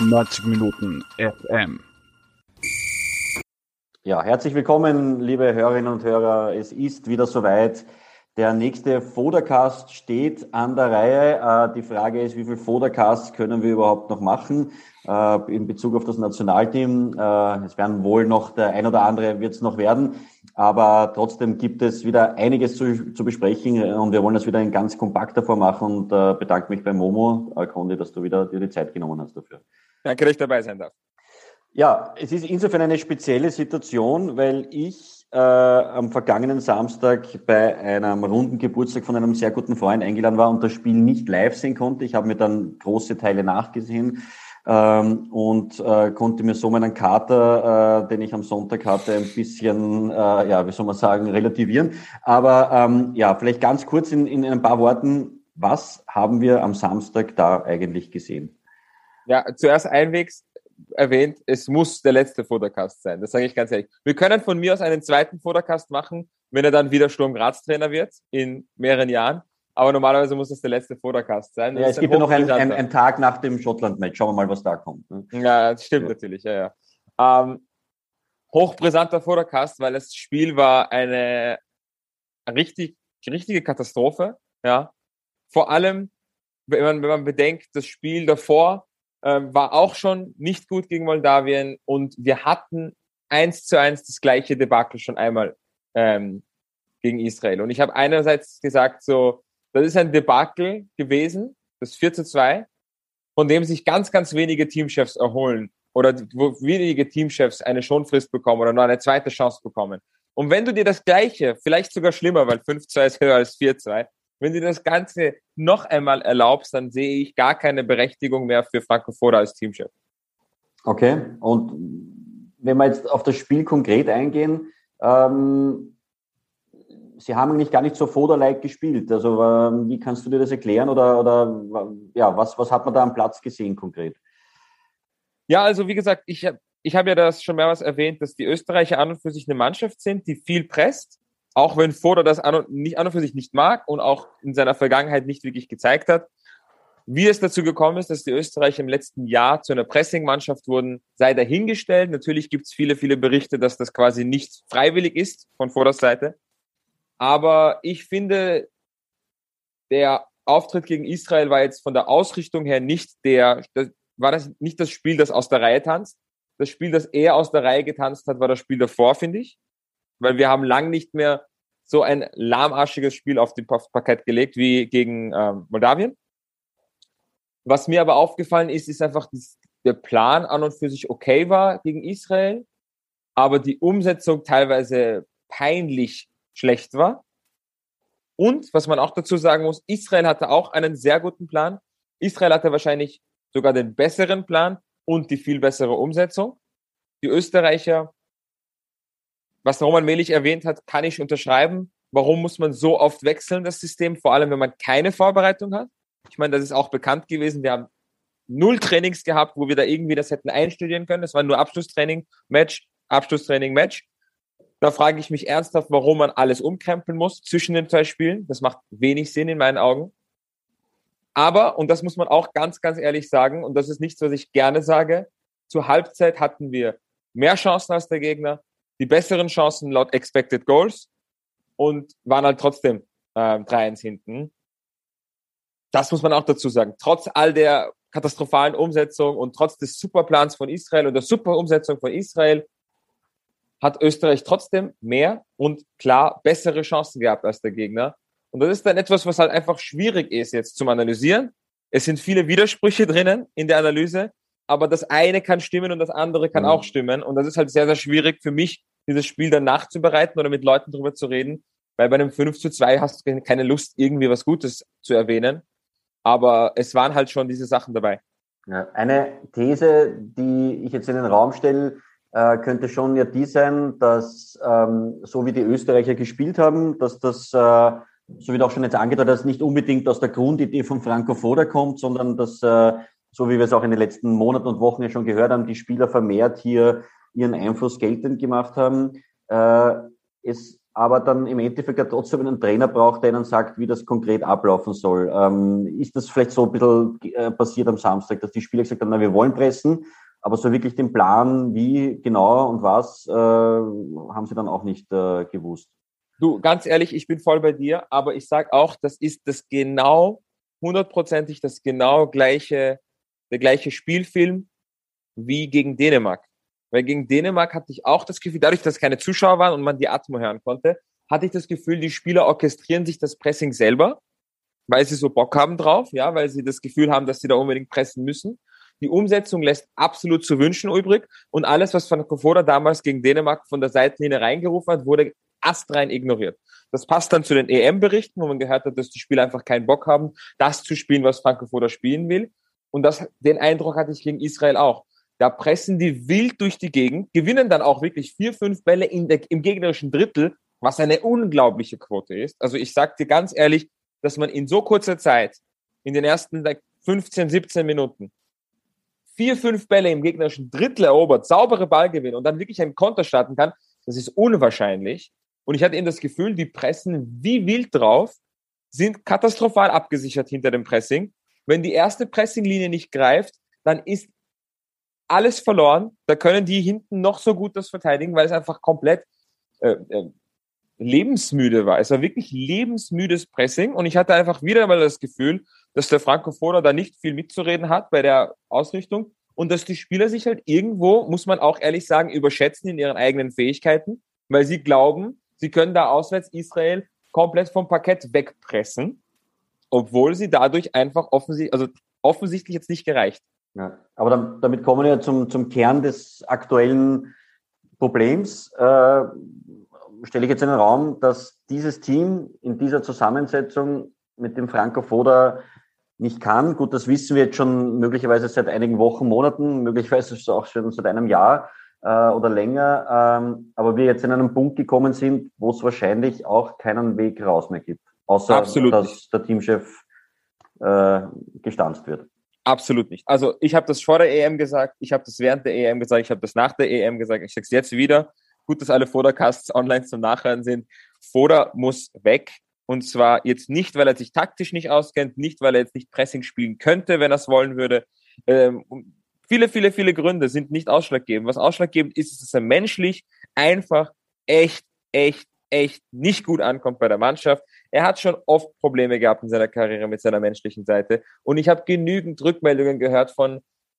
90 Minuten FM. Ja, herzlich willkommen, liebe Hörerinnen und Hörer. Es ist wieder soweit. Der nächste Fodercast steht an der Reihe. Die Frage ist, wie viele Fodercasts können wir überhaupt noch machen in Bezug auf das Nationalteam? Es werden wohl noch der ein oder andere wird es noch werden, aber trotzdem gibt es wieder einiges zu besprechen und wir wollen das wieder in ganz kompakter Form machen und bedanke mich bei Momo, Kondi, dass du wieder dir die Zeit genommen hast dafür. Danke, dass ich dabei sein darf. Ja, es ist insofern eine spezielle Situation, weil ich am vergangenen Samstag bei einem runden Geburtstag von einem sehr guten Freund eingeladen war und das Spiel nicht live sehen konnte. Ich habe mir dann große Teile nachgesehen und konnte mir so meinen Kater, den ich am Sonntag hatte, ein bisschen, wie soll man sagen, relativieren. Aber vielleicht ganz kurz in ein paar Worten, was haben wir am Samstag da eigentlich gesehen? Ja, zuerst einwegs erwähnt, es muss der letzte Fodercast sein. Das sage ich ganz ehrlich. Wir können von mir aus einen zweiten Fodercast machen, wenn er dann wieder Sturm Graz Trainer wird, in mehreren Jahren. Aber normalerweise muss das der letzte Fodercast sein. Ja, es gibt ja noch einen Tag nach dem Schottland-Match. Schauen wir mal, was da kommt. Ne? Ja, das stimmt natürlich. Ja. Hochbrisanter Fodercast, weil das Spiel war eine richtige Katastrophe. Ja. Vor allem, wenn man bedenkt, das Spiel davor war auch schon nicht gut gegen Moldawien und wir hatten 1:1 das gleiche Debakel schon einmal gegen Israel. Und ich habe einerseits gesagt, so, das ist ein Debakel gewesen, das 4:2, von dem sich ganz, ganz wenige Teamchefs erholen oder wo wenige Teamchefs eine Schonfrist bekommen oder nur eine zweite Chance bekommen. Und wenn du dir das Gleiche, vielleicht sogar schlimmer, weil 5:2 ist höher als 4:2, wenn du das Ganze noch einmal erlaubst, dann sehe ich gar keine Berechtigung mehr für Franco Foda als Teamchef. Okay, und wenn wir jetzt auf das Spiel konkret eingehen, Sie haben eigentlich gar nicht so Foda-like gespielt. Also wie kannst du dir das erklären oder was hat man da am Platz gesehen konkret? Ja, also wie gesagt, ich hab ja das schon mehrmals erwähnt, dass die Österreicher an und für sich eine Mannschaft sind, die viel presst. Auch wenn Foda das an und für sich nicht mag und auch in seiner Vergangenheit nicht wirklich gezeigt hat. Wie es dazu gekommen ist, dass die Österreicher im letzten Jahr zu einer Pressing-Mannschaft wurden, sei dahingestellt. Natürlich gibt es viele, viele Berichte, dass das quasi nicht freiwillig ist von Fodas Seite. Aber ich finde, der Auftritt gegen Israel war jetzt von der Ausrichtung her nicht das Spiel, das aus der Reihe tanzt. Das Spiel, das eher aus der Reihe getanzt hat, war das Spiel davor, finde ich. Weil wir haben lang nicht mehr so ein lahmarschiges Spiel auf den Parkett gelegt wie gegen Moldawien. Was mir aber aufgefallen ist einfach, dass der Plan an und für sich okay war gegen Israel, aber die Umsetzung teilweise peinlich schlecht war. Und, was man auch dazu sagen muss, Israel hatte auch einen sehr guten Plan. Israel hatte wahrscheinlich sogar den besseren Plan und die viel bessere Umsetzung. Die Österreicher, was Roman Melich erwähnt hat, kann ich unterschreiben. Warum muss man so oft wechseln, das System? Vor allem, wenn man keine Vorbereitung hat. Ich meine, das ist auch bekannt gewesen. Wir haben 0 Trainings gehabt, wo wir da irgendwie das hätten einstudieren können. Das war nur Abschlusstraining, Match. Da frage ich mich ernsthaft, warum man alles umkrempeln muss zwischen den 2 Spielen. Das macht wenig Sinn in meinen Augen. Aber, und das muss man auch ganz, ganz ehrlich sagen, und das ist nichts, was ich gerne sage, zur Halbzeit hatten wir mehr Chancen als der Gegner, die besseren Chancen laut Expected Goals und waren halt trotzdem 3-1 hinten. Das muss man auch dazu sagen. Trotz all der katastrophalen Umsetzung und trotz des Superplans von Israel und der Superumsetzung von Israel hat Österreich trotzdem mehr und klar bessere Chancen gehabt als der Gegner. Und das ist dann etwas, was halt einfach schwierig ist jetzt zum Analysieren. Es sind viele Widersprüche drinnen in der Analyse, aber das eine kann stimmen und das andere kann auch stimmen. Und das ist halt sehr, sehr schwierig für mich, dieses Spiel dann nachzubereiten oder mit Leuten drüber zu reden, weil bei einem 5:2 hast du keine Lust, irgendwie was Gutes zu erwähnen. Aber es waren halt schon diese Sachen dabei. Ja, eine These, die ich jetzt in den Raum stelle, könnte schon ja die sein, dass so wie die Österreicher gespielt haben, dass das, so wie du auch schon jetzt angedeutet hast, nicht unbedingt aus der Grundidee von Franco Foda kommt, sondern dass, so wie wir es auch in den letzten Monaten und Wochen ja schon gehört haben, die Spieler vermehrt hier ihren Einfluss geltend gemacht haben. Es aber dann im Endeffekt ja trotzdem einen Trainer braucht, der ihnen sagt, wie das konkret ablaufen soll. Ist das vielleicht so ein bisschen passiert am Samstag, dass die Spieler gesagt haben, na, wir wollen pressen, aber so wirklich den Plan, wie genau und was, haben sie dann auch nicht gewusst? Du, ganz ehrlich, ich bin voll bei dir, aber ich sag auch, das ist das genau, 100%ig das genau gleiche, der gleiche Spielfilm wie gegen Dänemark. Weil gegen Dänemark hatte ich auch das Gefühl, dadurch, dass keine Zuschauer waren und man die Atmo hören konnte, hatte ich das Gefühl, die Spieler orchestrieren sich das Pressing selber, weil sie so Bock haben drauf, ja, weil sie das Gefühl haben, dass sie da unbedingt pressen müssen. Die Umsetzung lässt absolut zu wünschen übrig und alles, was Franco Foda damals gegen Dänemark von der Seitenlinie reingerufen hat, wurde astrein ignoriert. Das passt dann zu den EM-Berichten, wo man gehört hat, dass die Spieler einfach keinen Bock haben, das zu spielen, was Franco Foda spielen will. Und den Eindruck hatte ich gegen Israel auch. Da pressen die wild durch die Gegend, gewinnen dann auch wirklich 4, 5 Bälle im gegnerischen Drittel, was eine unglaubliche Quote ist. Also ich sag dir ganz ehrlich, dass man in so kurzer Zeit, in den ersten 15, 17 Minuten, 4, 5 Bälle im gegnerischen Drittel erobert, saubere Ballgewinn und dann wirklich einen Konter starten kann, das ist unwahrscheinlich. Und ich hatte eben das Gefühl, die pressen wie wild drauf, sind katastrophal abgesichert hinter dem Pressing. Wenn die erste Pressinglinie nicht greift, dann ist alles verloren. Da können die hinten noch so gut das verteidigen, weil es einfach komplett lebensmüde war. Es war wirklich lebensmüdes Pressing und ich hatte einfach wieder mal das Gefühl, dass der Franco Foda da nicht viel mitzureden hat bei der Ausrichtung und dass die Spieler sich halt irgendwo, muss man auch ehrlich sagen, überschätzen in ihren eigenen Fähigkeiten, weil sie glauben, sie können da auswärts Israel komplett vom Parkett wegpressen, obwohl sie dadurch einfach offensichtlich jetzt nicht gereicht. Ja, aber damit kommen wir ja zum Kern des aktuellen Problems. Stelle ich jetzt in den Raum, dass dieses Team in dieser Zusammensetzung mit dem Franco Foda nicht kann. Gut, das wissen wir jetzt schon möglicherweise seit einigen Wochen, Monaten, möglicherweise auch schon seit einem Jahr oder länger. Aber wir jetzt in einem Punkt gekommen sind, wo es wahrscheinlich auch keinen Weg raus mehr gibt. Außer, Absolut dass nicht. der Teamchef gestanzt wird. Absolut nicht. Also ich habe das vor der EM gesagt, ich habe das während der EM gesagt, ich habe das nach der EM gesagt, ich sage es jetzt wieder. Gut, dass alle Foda-Casts online zum Nachhören sind. Foda muss weg. Und zwar jetzt nicht, weil er sich taktisch nicht auskennt, nicht, weil er jetzt nicht Pressing spielen könnte, wenn er es wollen würde. Viele Gründe sind nicht ausschlaggebend. Was ausschlaggebend ist, ist, dass er menschlich einfach echt nicht gut ankommt bei der Mannschaft. Er hat schon oft Probleme gehabt in seiner Karriere mit seiner menschlichen Seite. Und ich habe genügend Rückmeldungen gehört von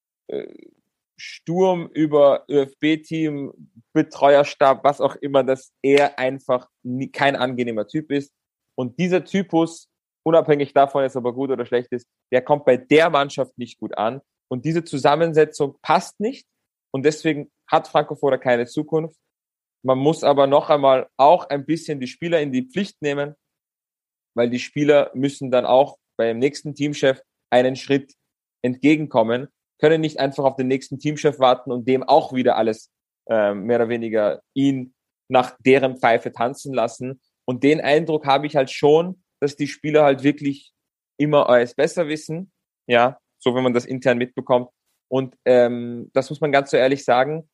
Sturm über ÖFB-Team, Betreuerstab, was auch immer, dass er einfach kein angenehmer Typ ist. Und dieser Typus, unabhängig davon, jetzt ob er gut oder schlecht ist, der kommt bei der Mannschaft nicht gut an. Und diese Zusammensetzung passt nicht. Und deswegen hat Franco Foda keine Zukunft. Man muss aber noch einmal auch ein bisschen die Spieler in die Pflicht nehmen, weil die Spieler müssen dann auch beim nächsten Teamchef einen Schritt entgegenkommen, können nicht einfach auf den nächsten Teamchef warten und dem auch wieder alles mehr oder weniger ihn nach deren Pfeife tanzen lassen. Und den Eindruck habe ich halt schon, dass die Spieler halt wirklich immer alles besser wissen, ja, so wenn man das intern mitbekommt. Und das muss man ganz so ehrlich sagen,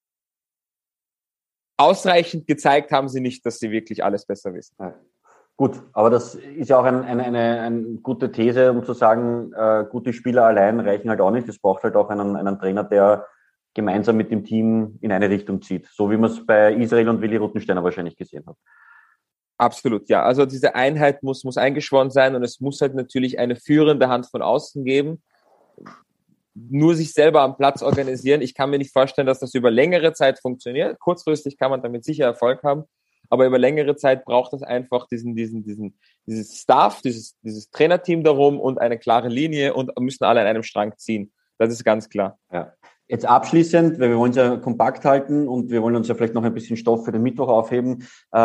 ausreichend gezeigt haben sie nicht, dass sie wirklich alles besser wissen. Ja. Gut, aber das ist ja auch eine gute These, um zu sagen, gute Spieler allein reichen halt auch nicht. Es braucht halt auch einen Trainer, der gemeinsam mit dem Team in eine Richtung zieht. So wie man es bei Israel und Willi Ruttensteiner wahrscheinlich gesehen hat. Absolut, ja. Also diese Einheit muss eingeschworen sein und es muss halt natürlich eine führende Hand von außen geben. Nur sich selber am Platz organisieren. Ich kann mir nicht vorstellen, dass das über längere Zeit funktioniert. Kurzfristig kann man damit sicher Erfolg haben, aber über längere Zeit braucht es einfach dieses Staff, dieses Trainerteam darum und eine klare Linie und müssen alle an einem Strang ziehen. Das ist ganz klar. Ja. Jetzt abschließend, weil wir wollen es ja kompakt halten und wir wollen uns ja vielleicht noch ein bisschen Stoff für den Mittwoch aufheben.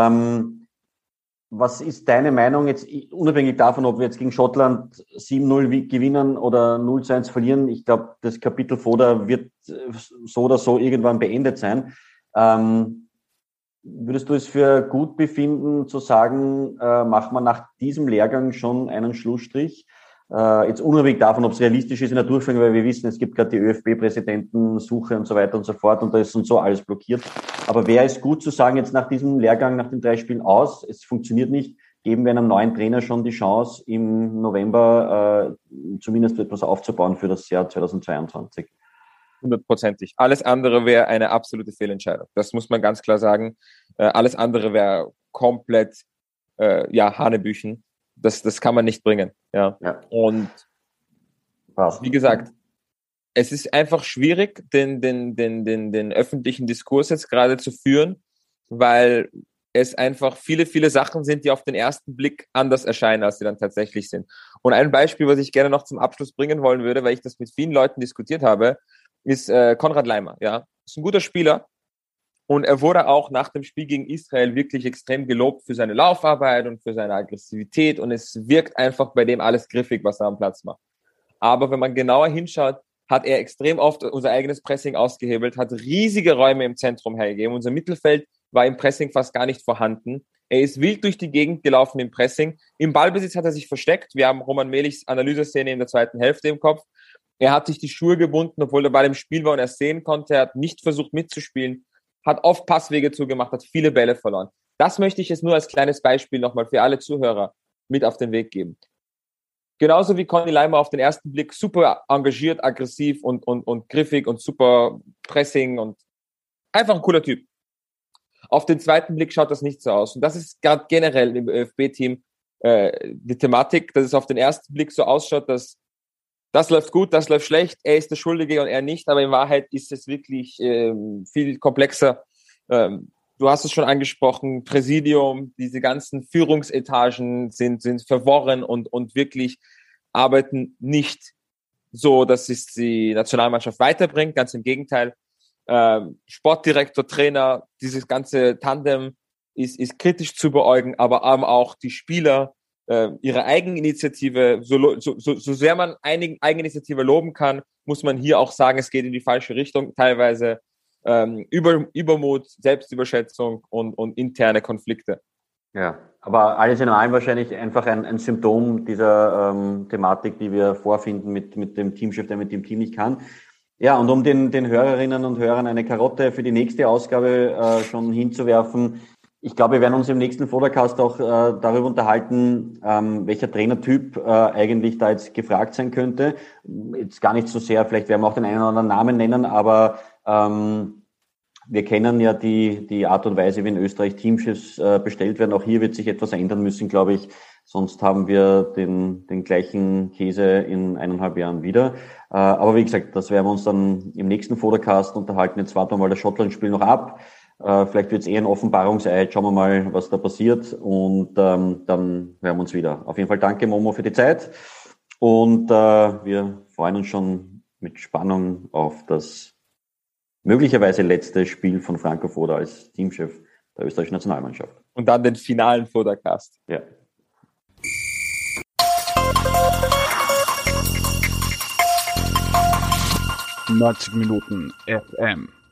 Was ist deine Meinung jetzt, unabhängig davon, ob wir jetzt gegen Schottland 7-0 gewinnen oder 0-1 verlieren? Ich glaube, das Kapitel Foda wird so oder so irgendwann beendet sein. Würdest du es für gut befinden, zu sagen, machen wir nach diesem Lehrgang schon einen Schlussstrich? Jetzt unabhängig davon, ob es realistisch ist in der Durchführung, weil wir wissen, es gibt gerade die ÖFB-Präsidentensuche und so weiter und so fort und da ist und so alles blockiert. Aber wäre es gut zu sagen, jetzt nach diesem Lehrgang, nach den 3 Spielen aus, es funktioniert nicht, geben wir einem neuen Trainer schon die Chance, im November zumindest etwas aufzubauen für das Jahr 2022? 100%. Alles andere wäre eine absolute Fehlentscheidung. Das muss man ganz klar sagen. Alles andere wäre komplett Hanebüchen. Das kann man nicht bringen. Ja. Und wie gesagt, es ist einfach schwierig, den öffentlichen Diskurs jetzt gerade zu führen, weil es einfach viele Sachen sind, die auf den ersten Blick anders erscheinen, als sie dann tatsächlich sind. Und ein Beispiel, was ich gerne noch zum Abschluss bringen wollen würde, weil ich das mit vielen Leuten diskutiert habe, ist Konrad Laimer. Ja, ist ein guter Spieler. Und er wurde auch nach dem Spiel gegen Israel wirklich extrem gelobt für seine Laufarbeit und für seine Aggressivität. Und es wirkt einfach bei dem alles griffig, was er am Platz macht. Aber wenn man genauer hinschaut, hat er extrem oft unser eigenes Pressing ausgehebelt, hat riesige Räume im Zentrum hergegeben. Unser Mittelfeld war im Pressing fast gar nicht vorhanden. Er ist wild durch die Gegend gelaufen im Pressing. Im Ballbesitz hat er sich versteckt. Wir haben Roman Melichs Analyseszene in der zweiten Hälfte im Kopf. Er hat sich die Schuhe gebunden, obwohl der Ball im Spiel war und er sehen konnte. Er hat nicht versucht mitzuspielen, hat oft Passwege zugemacht, hat viele Bälle verloren. Das möchte ich jetzt nur als kleines Beispiel nochmal für alle Zuhörer mit auf den Weg geben. Genauso wie Conny Laimer auf den ersten Blick super engagiert, aggressiv und griffig und super Pressing und einfach ein cooler Typ. Auf den zweiten Blick schaut das nicht so aus. Und das ist gerade generell im ÖFB-Team die Thematik, dass es auf den ersten Blick so ausschaut, dass das läuft gut, das läuft schlecht, er ist der Schuldige und er nicht, aber in Wahrheit ist es wirklich viel komplexer. Du hast es schon angesprochen, Präsidium, diese ganzen Führungsetagen sind verworren und wirklich arbeiten nicht so, dass es die Nationalmannschaft weiterbringt, ganz im Gegenteil. Sportdirektor, Trainer, dieses ganze Tandem ist kritisch zu beäugen, aber auch die Spieler, ihre Eigeninitiative, so sehr man Eigeninitiative loben kann, muss man hier auch sagen, es geht in die falsche Richtung, teilweise Übermut, Selbstüberschätzung und interne Konflikte. Ja, aber alles in allem wahrscheinlich einfach ein Symptom dieser Thematik, die wir vorfinden mit dem Teamchef, der mit dem Team nicht kann. Ja, und um den Hörerinnen und Hörern eine Karotte für die nächste Ausgabe schon hinzuwerfen, ich glaube, wir werden uns im nächsten Podcast auch darüber unterhalten, welcher Trainertyp eigentlich da jetzt gefragt sein könnte. Jetzt gar nicht so sehr, vielleicht werden wir auch den einen oder anderen Namen nennen, aber wir kennen ja die Art und Weise, wie in Österreich Teamchefs bestellt werden. Auch hier wird sich etwas ändern müssen, glaube ich. Sonst haben wir den gleichen Käse in 1,5 Jahren wieder. Aber wie gesagt, das werden wir uns dann im nächsten Podcast unterhalten. Jetzt warten wir mal das Schottland-Spiel noch ab. Vielleicht wird es ein Offenbarungseid. Schauen wir mal, was da passiert. Und dann hören wir uns wieder. Auf jeden Fall danke, Momo, für die Zeit. Und wir freuen uns schon mit Spannung auf das möglicherweise letzte Spiel von Franco Foda als Teamchef der österreichischen Nationalmannschaft. Und dann den finalen Foda-Cast. Ja. »90 Minuten FM«